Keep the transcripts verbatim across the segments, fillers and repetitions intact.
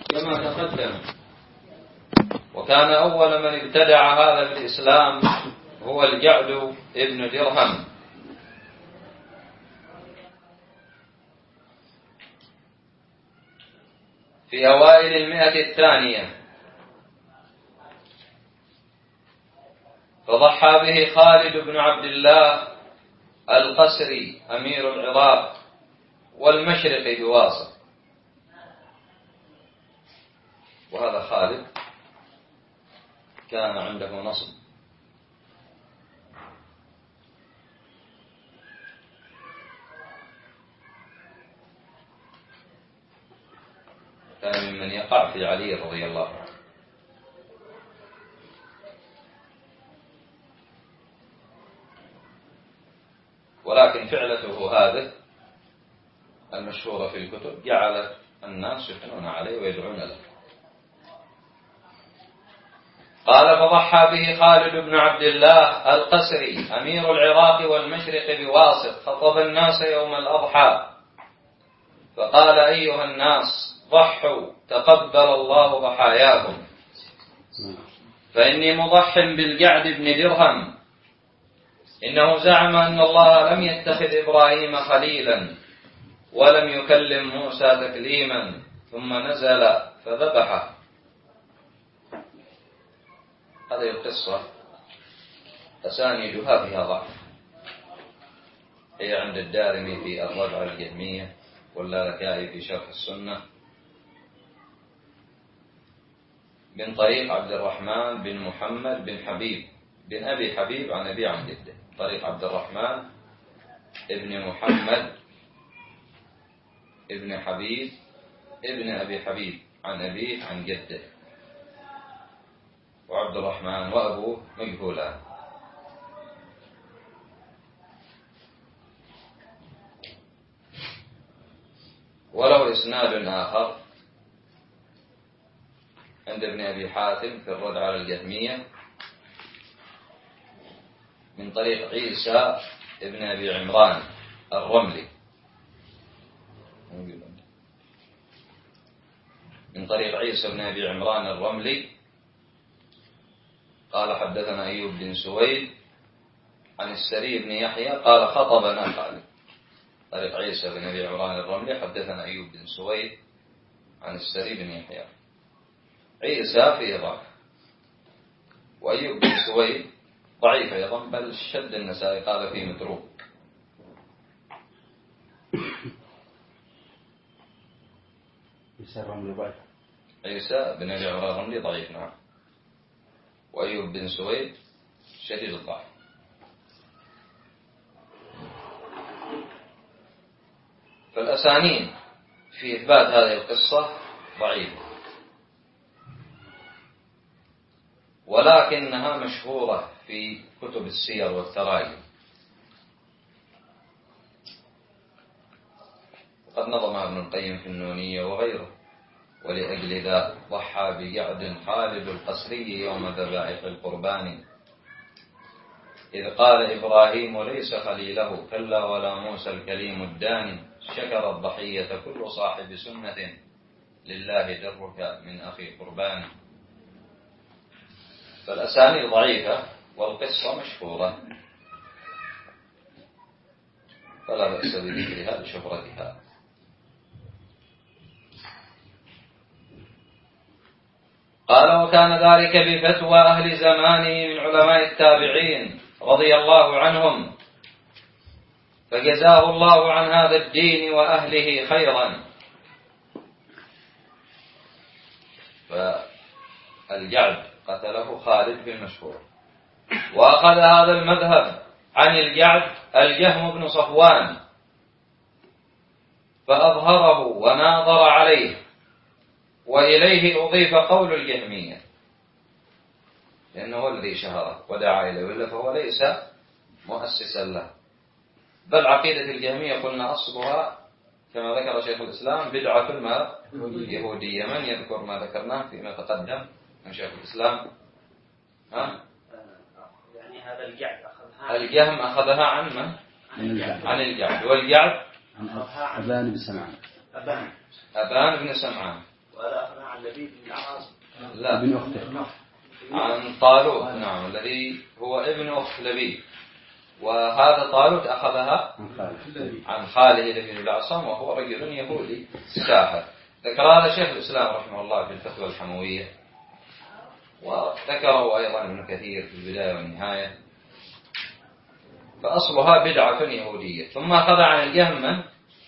كما تقدم. وكان أول من ابتدع هذا في الإسلام هو الجعد ابن درهم، في أوائل المئة الثانية، فضحى به خالد بن عبد الله القسري أمير العراق والمشرق بواسط. وهذا خالد كان عنده نصب، كان ممن يقع في علي رضي الله عنه. ولكن فعلته هذه المشهورة في الكتب جعلت الناس يثنون عليه ويدعون له. قال: فضحى به خالد بن عبد الله القسري أمير العراق والمشرق بواسط، خطب الناس يوم الأضحى فقال: أيها الناس ضحوا تقبل الله ضحاياكم، فإني مضح بالجعد بن درهم، إنه زعم أن الله لم يتخذ إبراهيم خليلا ولم يكلم موسى تكليما، ثم نزل فذبحه. هذه القصة أسانيدها فيها ضعف، هي عند الدارمي في الرد على الجهمية، واللالكائي في شرح السنة، من طريق عبد الرحمن بن محمد بن حبيب بن أبي حبيب عن أبي عن جده، طريق عبد الرحمن ابن محمد ابن حبيب ابن أبي حبيب عن أبيه عن جده، وعبد الرحمن وأبوه مجهولان. وله إسناد آخر عند ابن أبي حاتم في الرد على الجهمية من طريق عيسى ابن أبي عمران الرملي، من طريق عيسى ابن أبي عمران الرملي قال: حدثنا أيوب بن سويد عن السري بن يحيى قال: خطبنا خالد. طريق عيسى بن أبي عمران الرملي حدثنا أيوب بن سويد عن السري بن يحيى. عيسى فيه ضعف، وأيوب بن سويد ضعيف أيضا، بل شد النسائي قال فيه متروك. عيسى الرملي ضعيف، عيسى بن أبي عمران الرملي ضعيف نعم، وأيوب بن سويد شديد الضعف. فالأسانيد في إثبات هذه القصة ضعيفة، ولكنها مشهورة في كتب السير والتراجم. وقد نظمها ابن القيم في النونية وغيره. ولأجل ذا ضحى بجعد خالد القسري يوم ذبائح القربان، إذ قال إبراهيم ليس خليله كلا ولا موسى الكليم الداني، شكر الضحية كل صاحب سنة لله درك من أخي قربان. فالأسانيد ضعيفة والقصة مشهورة، فلا بأس بذكرها لشهرتها. قال: وكان ذلك بفتوى أهل زمانه من علماء التابعين رضي الله عنهم، فجزاه الله عن هذا الدين وأهله خيرا. فالجعد قتله خالد في المشهور، وأخذ هذا المذهب عن الجعد الجهم بن صفوان فأظهره وناظر عليه، وإليه أضيف قول الجهمية لأنه هو الذي شهره ودعا إليه، وإلا فهو ليس مؤسسا له. بل عقيدة الجهمية قلنا أصلها كما ذكر شيخ الإسلام بدعة ما يهودية. من يذكر ما ذكرناه فيما تقدم من شيخ الإسلام؟ ها؟ يعني هذا الجعد أخذها الجهم أخذها عن من؟ عن الجعد. والجعد أبان بن سمعان أبان أبان بن سمعان وهذا أخذها عن لبيد بن العاص. لا، ابن أخته. عن طالوت، نعم، الذي هو ابن أخت لبيد. وهذا طالوت أخذها عن خاله لبيد بن العصام، وهو رجل يهودي ساحر. ذكر هذا شيخ الإسلام رحمه الله في الفتوى الحموية، وذكره أيضا ابن كثير في البداية والنهاية. فأصلها بدعة يهودية. ثم أخذ عن الجهم من؟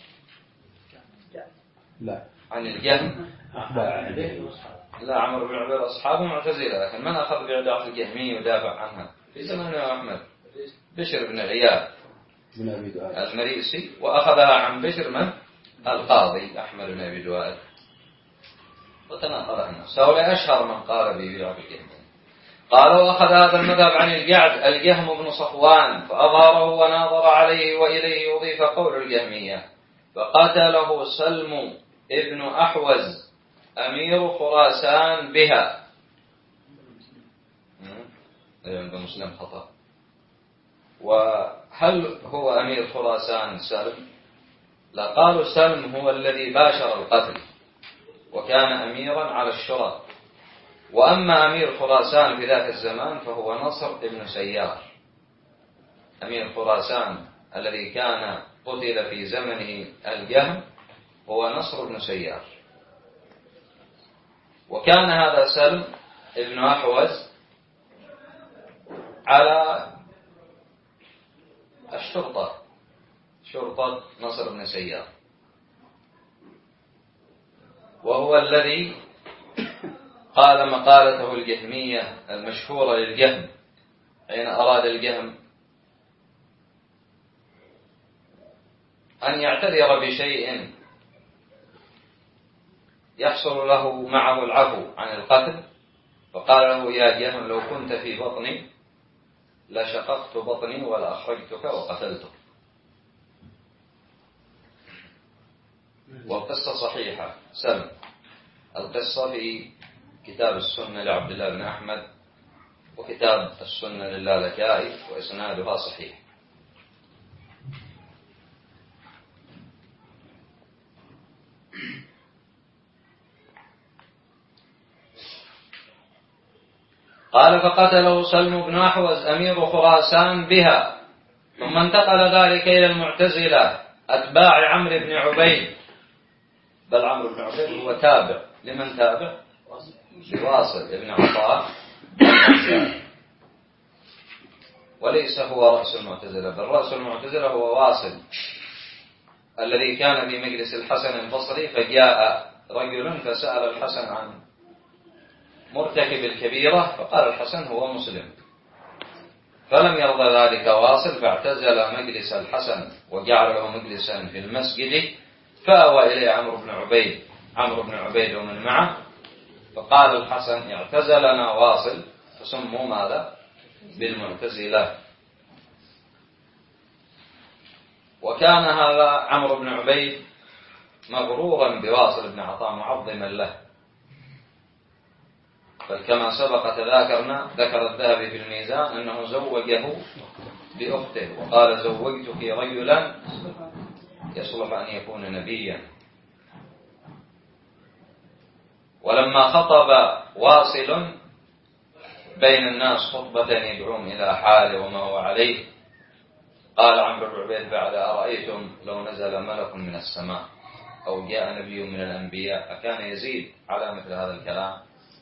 لا، عن الجهم لا، عمرو بن عبيد أصحابه معتزلة، لكن من أخذ بعدعة الجهمية ودافع عنها في زمن أحمد؟ بشر بن غياث المريسي، وأخذها عن بشر من؟ القاضي أحمد بن أبي دوائد، وتناقض عنه. سأولى أشهر من قال ببدعة الجهمية. قال: وأخذ هذا المذهب عن الجعد الجهم بن صفوان، فأظهره وناظر عليه، وإليه يضيف قول الجهمية. فقتله سلم ابن أحوز أمير خراسان بها. عند مسلم خطأ. وهل هو أمير خراسان سلم؟ لا، قالوا سلم هو الذي باشر القتل وكان أميرا على الشرط. وأما أمير خراسان في ذاك الزمان فهو نصر ابن سيار. أمير خراسان الذي كان قتل في زمنه الجهم هو نصر ابن سيار. وكان هذا سلم ابن أحوز على الشرطة، شرطة نصر بن سيار، وهو الذي قال مقالته الجهمية المشهورة للجهم حين أراد الجهم أن يعتذر بشيء يحصل له معه العفو عن القتل، فقال له: يا جهم، لو كنت في بطني لشققت بطني ولأخرجتك وقتلتك. والقصة صحيحة، سلم. القصة في كتاب السنة لعبد الله بن أحمد وكتاب السنة للالكائي، وإسنادها صحيح. قال: فقتله سلم بن أحوز أمير خراسان بها. ثم انتقل ذلك إلى المعتزلة أتباع عمرو بن عبيد، بل عمرو بن عبيد هو تابع لمن تابع؟ لواصل ابن عطاء، وليس هو رأس المعتزلة، بل رأس المعتزلة هو واصل الذي كان في مجلس الحسن البصري، فجاء رجل فسأل الحسن عن مرتكب الكبيرة، فقال الحسن: هو مسلم. فلم يرضى ذلك واصل، فاعتزل مجلس الحسن وجعل له مجلسا في المسجد، فأوى إليه عمرو بن عبيد عمرو بن عبيد ومن معه، فقال الحسن: اعتزلنا واصل، فسموا ماذا؟ بالمعتزلة. وكان هذا عمرو بن عبيد مغرورا بواصل بن عطاء معظما له، بل كما سبق تذاكرنا ذكر الذهبي في الميزان أنه زوجه بأخته، وقال: زوجتك رجلا يصلح أن يكون نبيا. ولما خطب واصل بين الناس خطبة يدعوهم إلى حاله وما هو عليه، قال عمرو بن عبيد بعد: أرأيتم لو نزل ملك من السماء أو جاء نبي من الأنبياء أكان يزيد على مثل هذا الكلام؟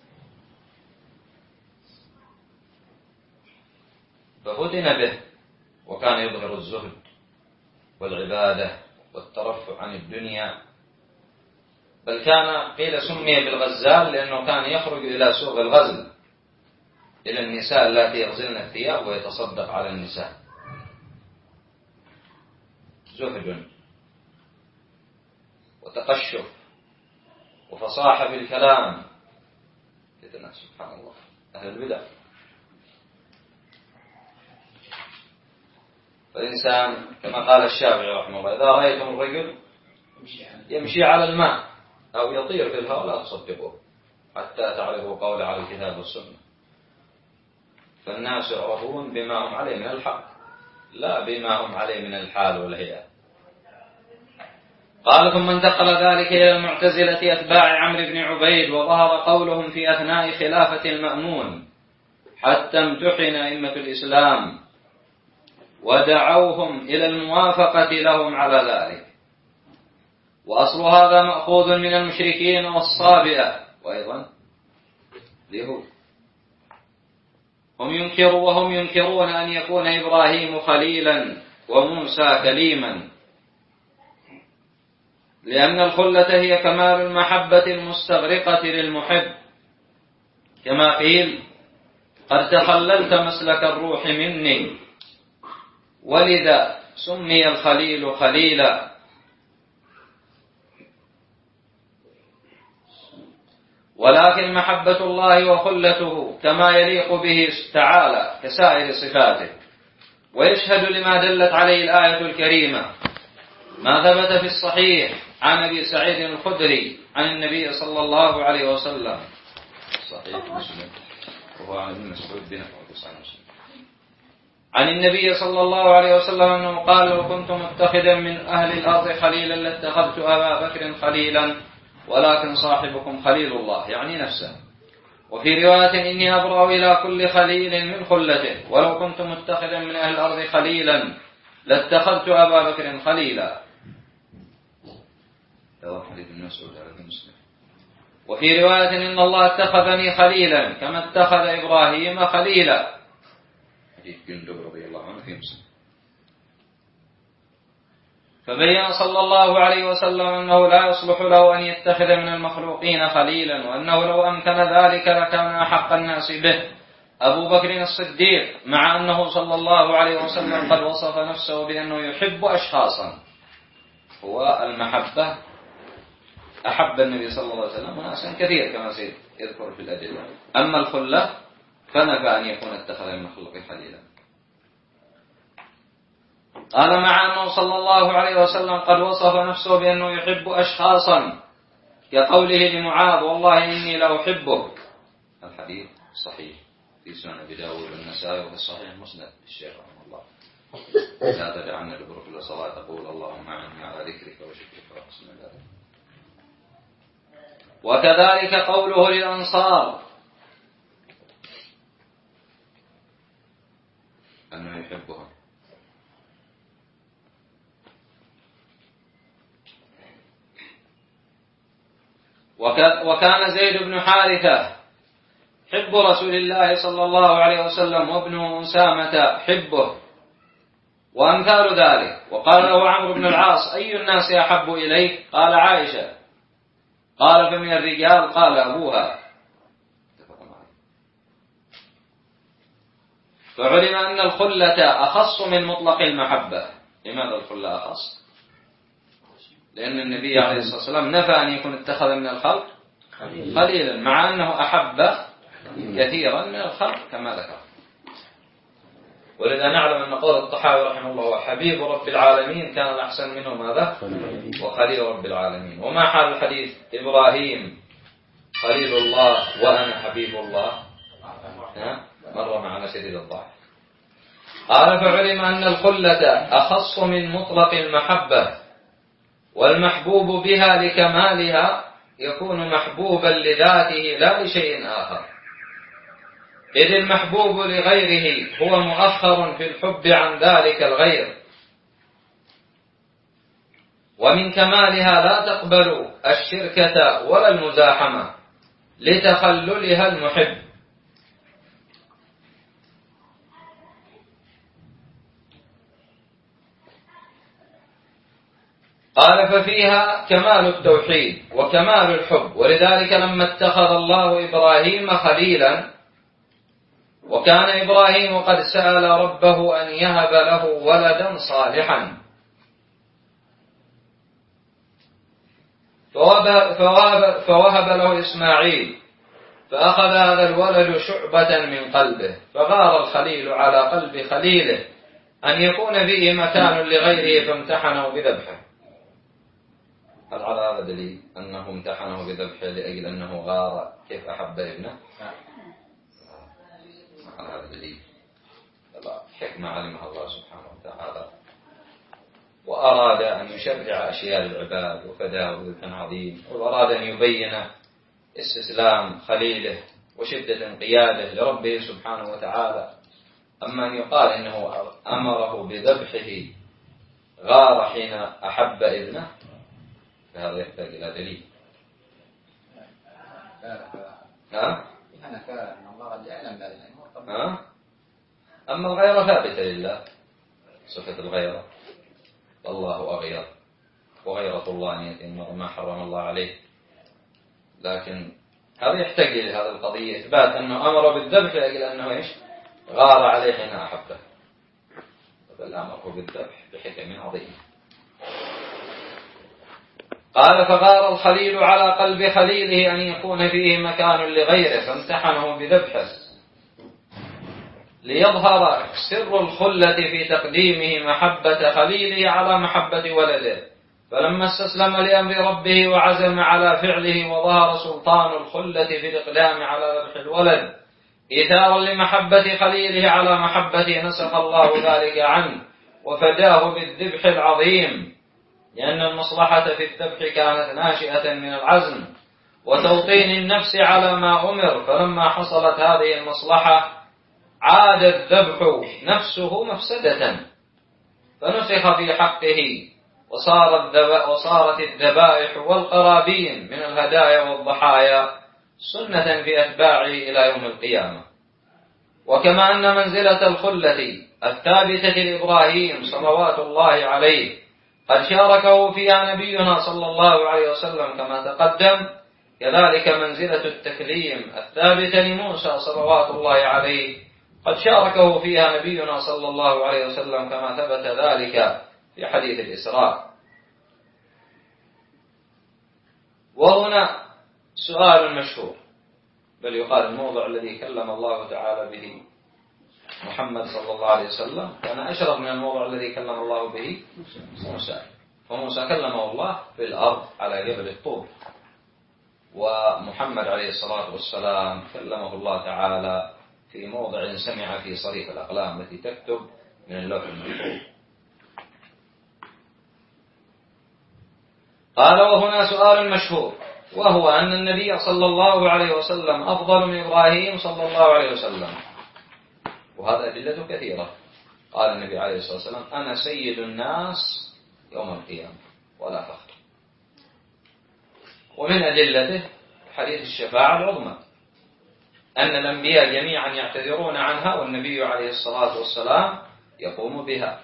ففتن به، وكان يظهر الزهد والعبادة والترفع عن الدنيا، بل كان قيل سمي بالغزال لأنه كان يخرج إلى سوق الغزل إلى النساء التي يغزلن الثياب ويتصدق على النساء. زهد وتقشف وفصاحة في الكلام، سبحان الله، أهل البدع. فالإنسان كما قال الشافعي رحمه الله: إذا رأيتم الرجل يمشي على الماء أو يطير في الهواء لا تصدقوه حتى تعرفوا قول على الكتاب والسنة. فالناس يعرفون بما هم عليه من الحق، لا بما هم عليه من الحال والهيئة. قال ثم انتقل ذلك إلى المعتزلة أتباع عمرو بن عبيد، وظهر قولهم في أثناء خلافة المأمون حتى امتحن أئمة الإسلام ودعوهم إلى الموافقة لهم على ذلك. وأصل هذا مأخوذ من المشركين والصابئة وأيضا اليهود، هم ينكرون وهم ينكرون أن يكون إبراهيم خليلا وموسى كليما، لأن الخلة هي كمال المحبة المستغرقة للمحب، كما قيل قد تخللت مسلك الروح مني، ولذا سمي الخليل خليلا. ولكن محبة الله وخلته كما يليق به تعالى كسائر صفاته. ويشهد لما دلت عليه الآية الكريمة ما ثبت في الصحيح عن أبي سعيد الخدري عن النبي صلى الله عليه وسلم، صحيح مسلم وهو عن ابن مسعود بن عن النبي صلى الله عليه وسلم أنه قال لو كنت متخذا من أهل الأرض خليلا لاتخذت أبا بكر خليلا ولكن صاحبكم خليل الله، يعني نفسه. وفي رواية إني أبرأ إلى كل خليل من خلته، ولو كنت متخذا من أهل الأرض خليلا لاتخذت أبا بكر خليلا. وفي رواية إن الله اتخذني خليلا كما اتخذ إبراهيم خليلا، حديث جندب رضي الله عنه في مسلم. فبين صلى الله عليه وسلم أنه لا يصلح له أن يتخذ من المخلوقين خليلا، وأنه لو أمكن ذلك لكان أحق الناس به أبو بكر الصديق، مع أنه صلى الله عليه وسلم قد وصف نفسه بأنه يحب أشخاصا. هو المحبة أحب النبي صلى الله عليه وسلم ناسا كثير كما سيذكر في الأدلة، أما الخلة فنفى أن يكون اتخذ من المخلوق خليلا. قال مع أنه صلى الله عليه وسلم قد وصف نفسه بأنه يحب أشخاصا، كقوله لمعاذ والله إني لأحبك، الحديث صحيح في سنن أبي داود والنسائي وفي الصحيح مسند الشيخ رحمه الله. لا تدعنا لبرك الصلاة تقول اللهم أعني على ذكرك وشكرك وحسن عبادتك. وكذلك قوله للأنصار أنه يحبهم. وكان زيد بن حارثة حب رسول الله صلى الله عليه وسلم وابن أسامة حبه وأمثال ذلك. وقال له عمرو بن العاص أي الناس أحب إليك؟ قال عائشة. قال فمن الرجال؟ قال أبوها. فعلم أن الخلة أخص من مطلق المحبة. لماذا الخلة أخص؟ لأن النبي عليه الصلاة والسلام نفى أن يكون اتخذ من الخلق خليلا، مع أنه أحب كثيرا من الخلق كما ذكر. ولذا نعلم أن قول الطحاوي رحمه الله وحبيب رب العالمين كان أحسن منه ماذا؟ وخليل رب العالمين. وما حال الحديث إبراهيم خليل الله وأنا حبيب الله؟ مر معنا شديد الضعف. قال فعلم أن الخلة أخص من مطلق المحبة، والمحبوب بها لكمالها يكون محبوبا لذاته لا لشيء آخر، إذ المحبوب لغيره هو مؤخر في الحب عن ذلك الغير. ومن كمالها لا تقبل الشركة ولا المزاحمة لتخللها المحب. قال ففيها كمال التوحيد وكمال الحب، ولذلك لما اتخذ الله إبراهيم خليلا وكان إبراهيم قد سأل ربه أن يهب له ولدا صالحا فوهب, فوهب, فوهب له إسماعيل، فأخذ هذا الولد شعبة من قلبه، فغار الخليل على قلب خليله أن يكون فيه مكان لغيره فامتحنه بذبحه. هل على هذا دليل أنه امتحنه بذبحه لأجل أنه غار كيف أحب ابنه؟ على هذا دليل حكمة علمها الله سبحانه وتعالى. وأراد أن يشرع أشياء للعباد وفداه ذبح عظيم، وأراد أن يبين استسلام خليله وشدة انقياده لربه سبحانه وتعالى. أما أن يقال إنه أمره بذبحه غار حين أحب ابنه فهذا يحتاج إلى دليل. ها؟ ها؟ أما الغيرة ثابتة لله، صفة الغيرة، الله أغير، وغيرة الله أن يتم ما حرم الله عليه. لكن هذا يحتاج إلى هذه القضية إثبات أنه أمر بالذبح لأجل أنه إيش؟ غار عليه حين أحبه، بل أمره بالذبح بحكم عظيم. قال فغار الخليل على قلب خليله أن يكون فيه مكان لغيره فامتحنه بذبحه ليظهر سر الخلة في تقديمه محبة خليله على محبة ولده. فلما استسلم لأمر ربه وعزم على فعله وظهر سلطان الخلة في الإقدام على ذبح الولد إيثارا لمحبة خليله على محبته، نسخ الله ذلك عنه وفداه بالذبح العظيم، لأن المصلحة في الذبح كانت ناشئة من العزم وتوطين النفس على ما أمر. فلما حصلت هذه المصلحة عاد الذبح نفسه مفسدة فنسخ في حقه، وصار الذب... وصارت الذبائح والقرابين من الهدايا والضحايا سنة في أتباعه إلى يوم القيامة. وكما أن منزلة الخلة الثابتة لإبراهيم صلوات الله عليه قد شاركه فيها نبينا صلى الله عليه وسلم كما تقدم، كذلك منزلة التكليم الثابتة لموسى صلوات الله عليه قد شاركه فيها نبينا صلى الله عليه وسلم كما ثبت ذلك في حديث الإسراء. وهنا سؤال مشهور، بل يقال الموضع الذي كلم الله تعالى به محمد صلى الله عليه وسلم كان أشرف من الموضع الذي كلم الله به موسى. فموسى كلمه الله في الأرض على جبل الطور، ومحمد عليه الصلاة والسلام كلمه الله تعالى في موضع سمع في صريف الأقلام التي تكتب من اللوح المحفوظ. قال وهنا سؤال مشهور، وهو أن النبي صلى الله عليه وسلم أفضل من إبراهيم صلى الله عليه وسلم، وهذا أدلة كثيرة. قال النبي عليه الصلاة والسلام أنا سيد الناس يوم القيامة ولا فخر. ومن أدلته حديث الشفاعة العظمى أن الأنبياء جميعا يعتذرون عنها والنبي عليه الصلاة والسلام يقوم بها.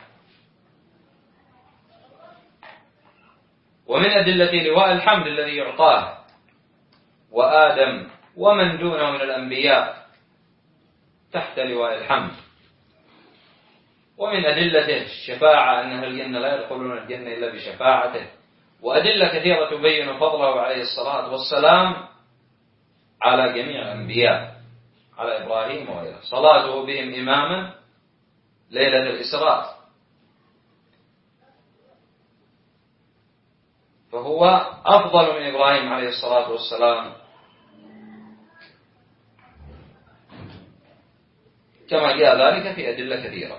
ومن أدلة لواء الحمد الذي يعطاه وآدم ومن دونه من الأنبياء تحت لواء الحمد. ومن أدلته الشفاعة أن أهل الجنة لا يدخلون الجنة إلا بشفاعته. وأدلة كثيرة تبين فضله عليه الصلاة والسلام على جميع الأنبياء، على إبراهيم وغيره، صلاته بهم إماما ليلة الإسراء، فهو أفضل من إبراهيم عليه الصلاة والسلام كما جاء ذلك في أدلة كثيرة.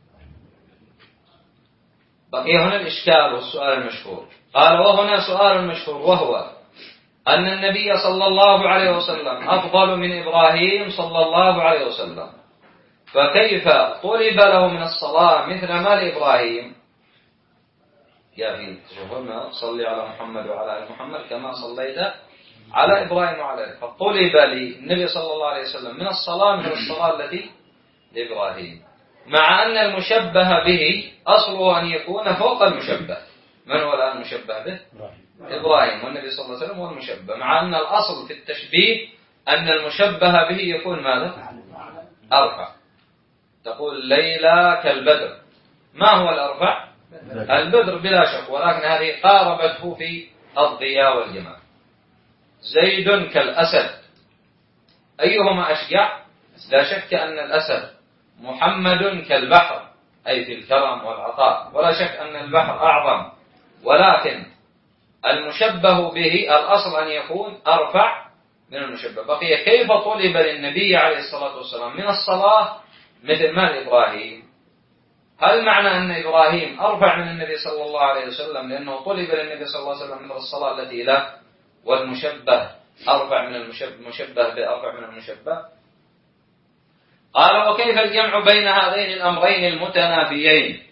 بقي هنا الإشكال والسؤال المشهور. قال وهنا سؤال مشهور، وهو أن النبي صلى الله عليه وسلم أفضل من إبراهيم صلى الله عليه وسلم، فكيف طلب له من الصلاة مثل ما لإبراهيم؟ يا في تشوفون صلي على محمد وعلى آل محمد كما صليت على إبراهيم وعلى آله، فطلب للنبي صلى الله عليه وسلم من الصلاة مثل الصلاة التي لإبراهيم، مع أن المشبه به أصله أن يكون فوق المشبه. من هو الآن المشبه به؟ إبراهيم، والنبي صلى الله عليه وسلم هو المشبه، مع أن الأصل في التشبيه أن المشبه به يكون ماذا؟ أرفع. تقول ليلى كالبدر، ما هو الأرفع؟ البدر بلا شك، ولكن هذه قاربته في الضياء والجمال. زيد كالأسد، أيهما أشجع؟ لا شك أن الأسد. محمد كالبحر، أي في الكرم والعطاء، ولا شك أن البحر أعظم، ولكن المشبه به الأصل أن يكون أرفع من المشبه. بقي كيف طلب للنبي عليه الصلاة والسلام من الصلاة مثل ما لإبراهيم؟ هل معنى أن إبراهيم أرفع من النبي صلى الله عليه وسلم لأنه طلب للنبي صلى الله عليه وسلم مثل الصلاة التي له، والمشبه أرفع من المشبه بأرفع من المشبه؟ قال: وكيف الجمع بين هذين الأمرين المتنافيين؟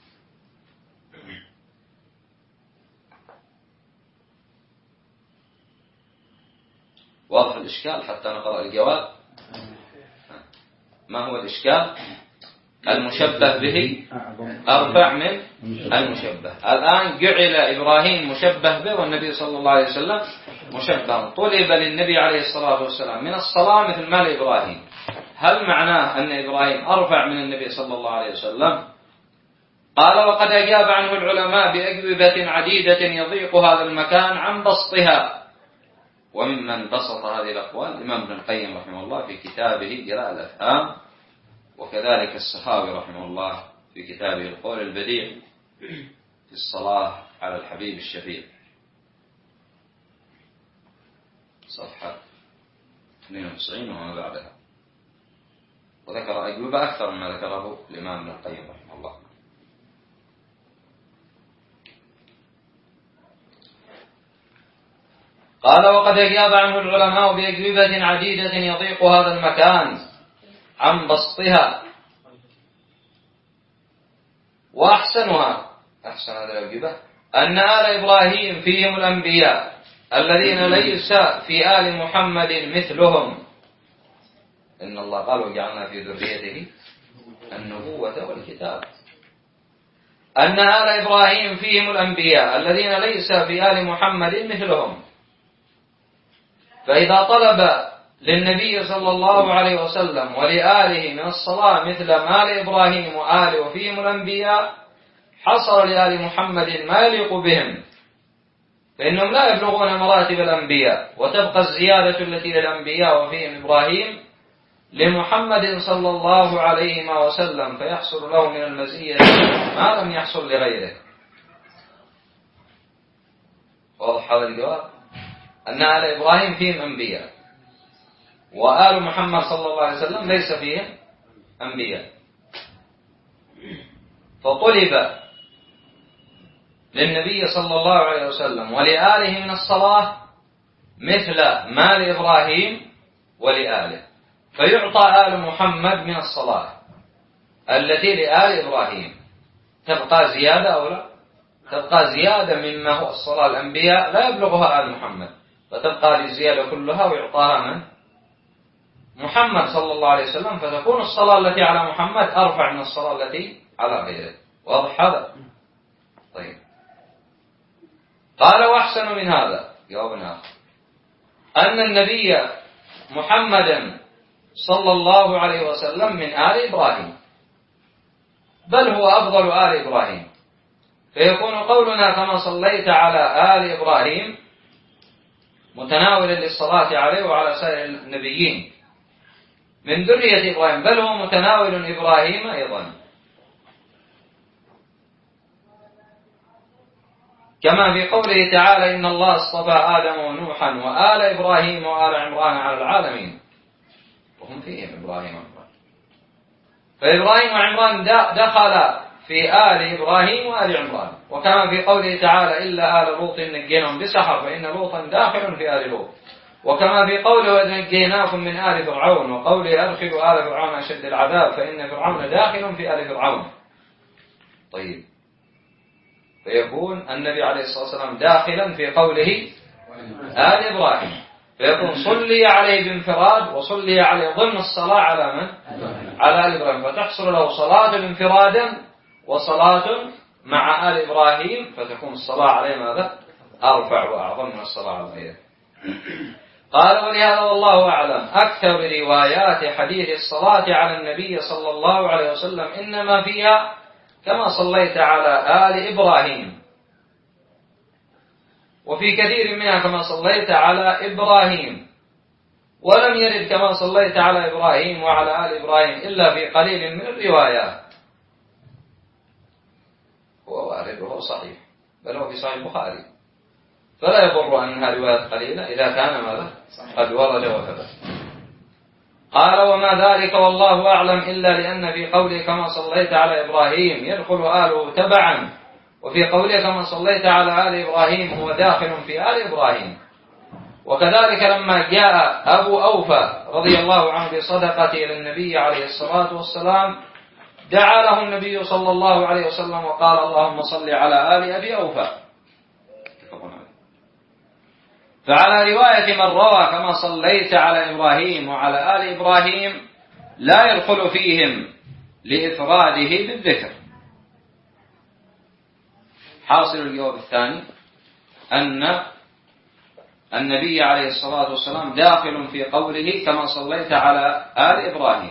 واضح الإشكال حتى نقرأ الجواب؟ ما هو الإشكال؟ المشبه به أرفع من المشبه. الآن جعل إبراهيم مشبه به والنبي صلى الله عليه وسلم مشبه. طلب للنبي عليه الصلاة والسلام من الصلاة مثل ما لإبراهيم. هل معناه أن إبراهيم أرفع من النبي صلى الله عليه وسلم؟ قال: وقد أجاب عنه العلماء بأجوبة عديدة يضيق هذا المكان عن بسطها. وممن بسط هذه الأقوال الإمام ابن القيم رحمه الله في كتابه جلاء الأفهام، وكذلك السخاوي رحمه الله في كتابه القول البديع في الصلاة على الحبيب الشفيع، صفحة اثنين وتسعين وما بعدها، وذكر أجوبة أكثر مما ذكره الإمام ابن القيم رحمه الله. قال: وقد أجاب عنه العلماء بأجوبة عديدة يضيق هذا المكان عن بسطها، وأحسنها أحسن هذه الأجوبة أن آل إبراهيم فيهم الأنبياء الذين ليس في آل محمد مثلهم، إن الله قال: وجعلنا في ذريته النبوة والكتاب. أن آل إبراهيم فيهم الأنبياء الذين ليس في آل محمد مثلهم، فإذا طلب للنبي صلى الله عليه وسلم ولآله من الصلاة مثل ما لإبراهيم وآله وفيهم الأنبياء، حصل لآل محمد ما يليق بهم، فإنهم لا يبلغون مراتب الأنبياء، وتبقى الزيادة التي للأنبياء وفيهم إبراهيم لمحمد صلى الله عليه وسلم، فيحصل له من المزية ما لم يحصل لغيره. واضح هذا الجواب؟ أن آل إبراهيم فيهم أنبياء، وآل محمد صلى الله عليه وسلم ليس فيهم أنبياء، فطلب للنبي صلى الله عليه وسلم ولآله من الصلاة مثل ما لإبراهيم ولآله، فيعطى آل محمد من الصلاة التي لآل إبراهيم. تبقى زيادة أو لا؟ تبقى زيادة مما هو الصلاة الأنبياء لا يبلغها آل محمد، فتبقى الزيادة كلها ويعطاها من محمد صلى الله عليه وسلم، فتكون الصلاة التي على محمد أرفع من الصلاة التي على غيره. واضح هذا؟ طيب. قال: وأحسن من هذا جواب آخر أن النبي محمدا صلى الله عليه وسلم من آل إبراهيم، بل هو أفضل آل إبراهيم، فيكون قولنا كما صليت على آل إبراهيم متناولا للصلاة عليه وعلى سائر النبيين من ذرية إبراهيم، بل هو متناول إبراهيم أيضا، كما في قوله تعالى: إن الله اصطفى آدم ونوحا وآل إبراهيم وآل عمران على العالمين، وهم فيهم إبراهيم وعمران. فإبراهيم وعمران دخل في آل إبراهيم وآل عمران، وكما في قوله تعالى: إلا آل لوط نجيناهم بسحر فإن لوطا داخل في آل لوط، وكما في قوله: وإذ نجيناكم من آل فرعون، وقوله: أدخلوا آل فرعون أشد العذاب فإن فرعون داخل في آل فرعون. طيب، فيكون النبي عليه الصلاة والسلام داخلا في قوله آل إبراهيم، فيكون صلي عليه بانفراد وصلي عليه ضمن الصلاة على من؟ على آل إبراهيم، فتحصل له صلاة انفرادا وصلاة مع آل إبراهيم، فتكون الصلاة عليه ماذا؟ أرفع وأعظم من الصلاة على غيره. قال: ولهذا والله أعلم أكثر روايات حديث الصلاة على النبي صلى الله عليه وسلم إنما فيها كما صليت على آل إبراهيم، وفي كثير منها كما صليت على إبراهيم، ولم يرد كما صليت على إبراهيم وعلى آل إبراهيم إلا في قليل من الروايات. هو وارد وهو صحيح، بل هو في صحيح البخاري، فلا يضر أنها روايات قليلة إذا كان ماذا؟ قد ورد وثبت. قال وما ذلك والله أعلم إلا لأن في قوله كما صليت على إبراهيم يدخل آله تبعا، وفي قوله كما صليت على آل إبراهيم هو داخل في آل إبراهيم. وكذلك لما جاء أبو أوفى رضي الله عنه بصدقته إلى النبي عليه الصلاة والسلام دعا له النبي صلى الله عليه وسلم وقال اللهم صل على آل أبي أوفى. فعلى رواية من روى كما صليت على إبراهيم وعلى آل إبراهيم لا يدخل فيهم لإفراده بالذكر. حاصل الجواب الثاني أن النبي عليه الصلاة والسلام داخل في قوله كما صليت على آل إبراهيم،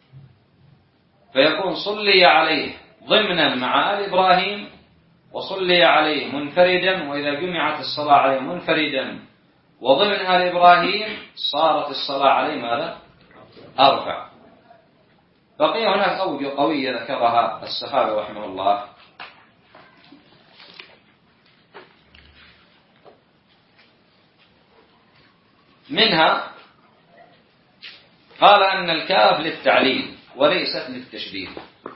فيكون صلي عليه ضمنا مع آل إبراهيم وصلي عليه منفردا، وإذا جمعت الصلاة عليه منفردا وضمن آل إبراهيم صارت الصلاة عليه ماذا؟ أربع. بقي هناك أوجه قوية ذكرها السخاوي رحمه الله. منها قال أن الكاف للتعليل وليست للتشبيه،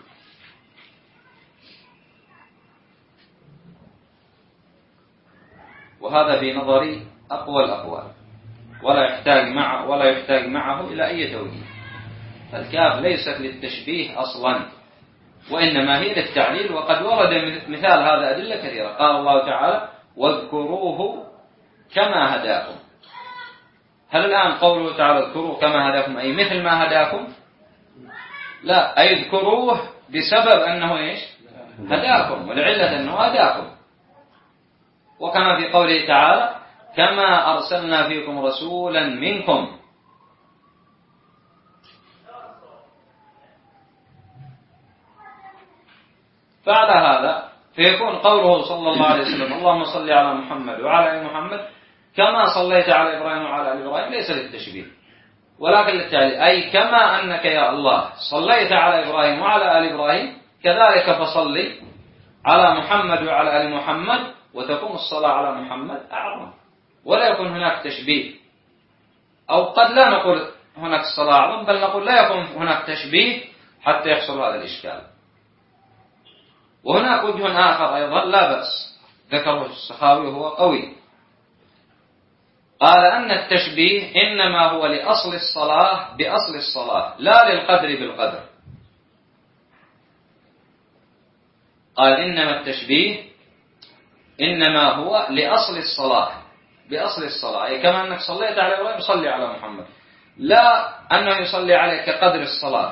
وهذا في نظري أقوى الأقوال، ولا يحتاج مع ولا يحتاج معه إلى أي توجيه. الكاف ليست للتشبيه أصلا، وإنما هي للتعليل. وقد ورد مثال هذا أدلة كثيرة. قال الله تعالى واذكروه كما هداكم. هل الآن قوله تعالى اذكروه كما هداكم أي مثل ما هداكم؟ لا، أي اذكروه بسبب أنه إيش؟ هداكم، والعلة أنه هداكم. وكما في قوله تعالى كما أرسلنا فيكم رسولا منكم. فعلى هذا فيكون قوله صلى الله عليه وسلم اللهم صل على محمد وعلى آل محمد كما صليت على إبراهيم وعلى آل إبراهيم ليس للتشبيه ولكن للتعليل، أي كما أنك يا الله صليت على إبراهيم وعلى آل إبراهيم كذلك فصلي على محمد وعلى آل محمد، وتكون الصلاة على محمد أعظم، ولا يكون هناك تشبيه. أو قد لا نقول هناك الصلاة أعظم، بل نقول لا يكون هناك تشبيه حتى يحصل هذا الإشكال. وهناك وجه آخر أيضا لا بأس ذكره السخاوي وهو قوي. قال أن التشبيه إنما هو لأصل الصلاة بأصل الصلاة لا للقدر بالقدر. قال إنما التشبيه إنما هو لأصل الصلاة بأصل الصلاة، أي كما أنك صليت على إبراهيم صلي على محمد، لا أنه يصلي عليك كقدر الصلاة.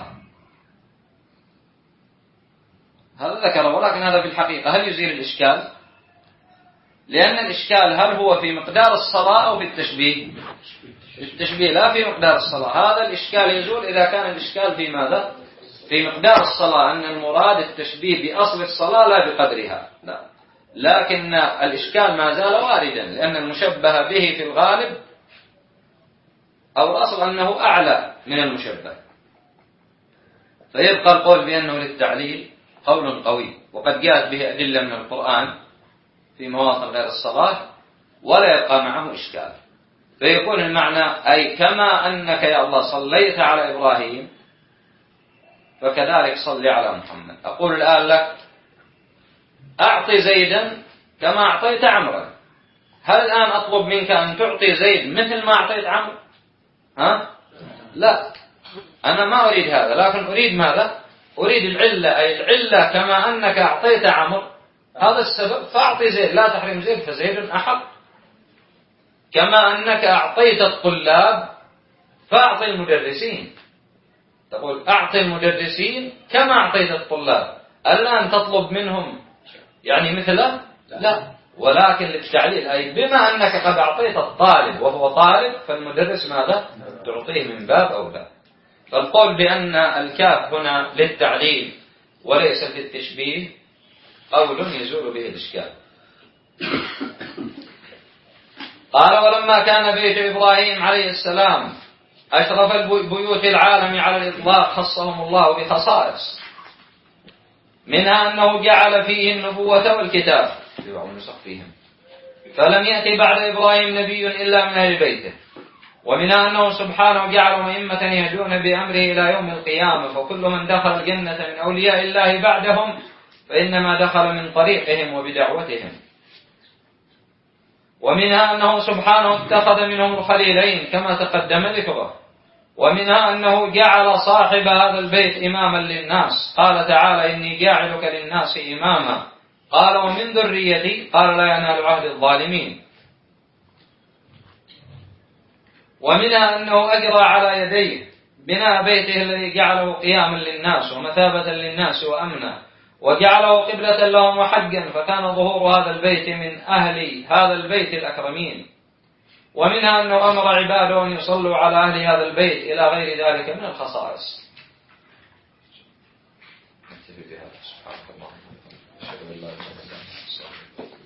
هذا ذكره، ولكن هذا في الحقيقة هل يزيل الإشكال؟ لأن الإشكال هل هو في مقدار الصلاة أو في التشبيه؟ التشبيه لا في مقدار الصلاة. هذا الإشكال يزول إذا كان الإشكال في ماذا؟ في مقدار الصلاة، أن المراد التشبيه بأصل الصلاة لا بقدرها، لا. لكن الإشكال ما زال واردا، لأن المشبه به في الغالب أو الأصل أنه أعلى من المشبه، فيبقى القول بأنه للتعليل قول قوي، وقد جاءت به أدلة من القرآن في مواطن غير الصلاة ولا يبقى معه إشكال. فيكون المعنى أي كما أنك يا الله صليت على إبراهيم فكذلك صلي على محمد. أقول الآن لك أعطي زيدا كما أعطيت عمرا، هل الآن أطلب منك أن تعطي زيد مثل ما أعطيت عمرو؟ ها؟ لا، أنا ما أريد هذا، لكن أريد ماذا؟ أريد العلة، أي العلة كما أنك أعطيت عمرو هذا السبب فأعطي زيد، لا تحرم زيد فزيد أحق. كما أنك أعطيت الطلاب فأعطي المدرسين، تقول أعطي المدرسين كما أعطيت الطلاب، الآن تطلب منهم يعني مثله؟ لا، ولكن للتعليل، أي بما أنك قد أعطيت الطالب وهو طالب فالمدرس ماذا؟ تعطيه من باب أولى. فالقول بأن الكاف هنا للتعليل وليس للتشبيه قول يزول به الإشكال. قال ولما كان بيت إبراهيم عليه السلام أشرف البيوت العالم على الإطلاق خصهم الله بخصائص، منها أنه جعل فيه النبوة والكتاب فلم يأتي بعد إبراهيم نبي إلا من أهل بيته، ومنها أنه سبحانه جعل أئمة يهدون بأمره إلى يوم القيامة، فكل من دخل الجنة من أولياء الله بعدهم فإنما دخل من طريقهم وبدعوتهم. ومنها أنه سبحانه اتخذ منهم الخليلين كما تقدم ذكره. ومنها أنه جعل صاحب هذا البيت إماما للناس، قال تعالى إني جاعلك للناس إماما، قال ومن ذريتي، قال لا ينال عهد الظالمين. ومنها أنه أجرى على يديه بناء بيته الذي جعله قياما للناس ومثابة للناس وأمنا، وجعله قبلة لهم وحجا، فكان ظهور هذا البيت من أهل هذا البيت الأكرمين. ومنها أنه أمر عباده أن يصلوا على أهل هذا البيت إلى غير ذلك من الخصائص. سبحانك اللهم وبحمدك، أشهد أن لا إله إلا أنت، أستغفرك.